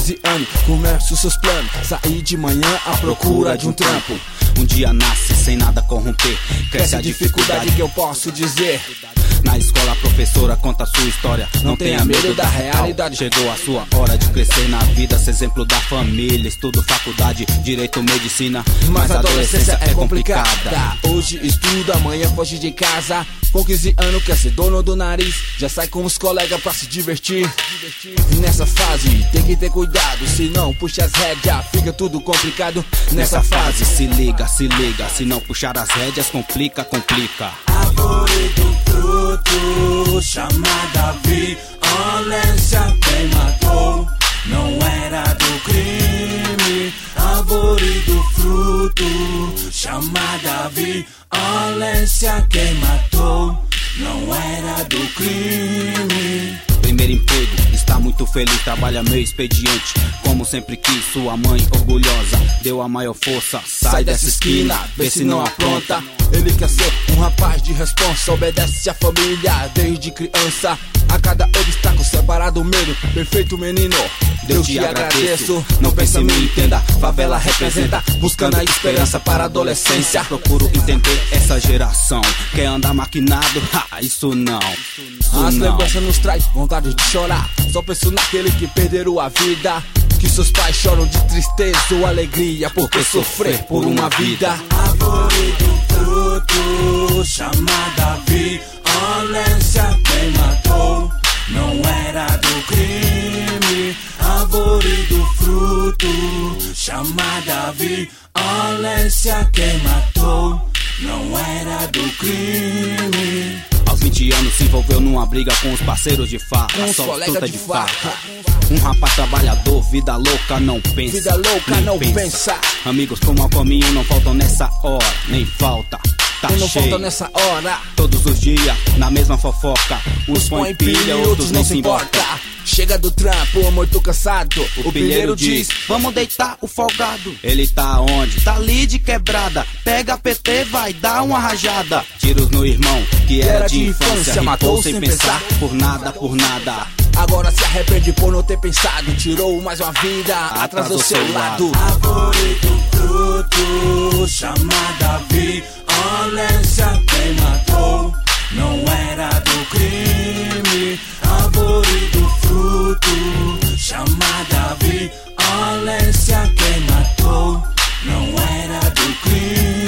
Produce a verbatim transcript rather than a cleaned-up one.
quinze anos, começa os seus planos, sair de manhã à procura de um trampo. Um dia nasce sem nada corromper, cresce a dificuldade que eu posso dizer. Na escola a professora conta a sua história, não tenha medo da realidade. Chegou a sua hora de crescer na vida, ser exemplo da família. Estudo, faculdade, direito, medicina, mas a adolescência é complicada. Hoje estuda, amanhã foge de casa. Com quinze anos quer ser dono do nariz, já sai com os colegas pra se divertir. Nessa fase tem que ter cuidado, senão puxa as rédeas, fica tudo complicado. Nessa fase se liga, se liga, se não puxar as rédeas complica, complica. Árvore do fruto, chamada violência, quem matou não era do crime. Árvore do fruto, chamada violência, quem matou não era do crime. Primeiro emprego, está muito feliz, trabalha meu expediente, como sempre quis. Sua mãe orgulhosa deu a maior força. Sai dessa esquina, vê se não apronta. Ele quer ser um rapaz de responsa, obedece a família desde criança. A cada obstáculo separado do medo, perfeito menino, Deus te agradeço. Não pense em mim, entenda, favela representa, buscando a esperança para a adolescência. Procuro entender essa geração, quer andar maquinado? Ha, isso não, isso As não. lembranças nos traz vontade de chorar, só penso naquele que perderam a vida. Que seus pais choram de tristeza ou alegria, porque sofrer por uma vida. Árvore do fruto, chamada violência, quem matou não era do crime. Árvore do fruto, chamada violência, quem matou não era do crime. Aos vinte anos se envolveu numa briga com os parceiros de farra, com os só colegas fruta de de farra. farra. Um rapaz trabalhador, vida louca não pensa. Vida louca não pensa. pensa. Amigos como caminho não faltam nessa hora, nem falta. Tá não cheio. falta nessa hora. Todos os dias, na mesma fofoca. Uns põem pilha, outros nem se importa. Chega do trampo, morto cansado. O, o pilheiro diz, vamos deitar o folgado. Ele tá onde? Tá ali de quebrada. Pega P T, vai dar uma rajada. Tiros no irmão, que era, era de, de infância, infância matou sem pensar, pensar, por nada, por nada. Agora se arrepende por não ter pensado. Tirou mais uma vida, atrás do seu lado. Árvore do fruto, chamada violência, quem matou não era do crime. Árvore do fruto, chamada violência, quem matou não era do crime.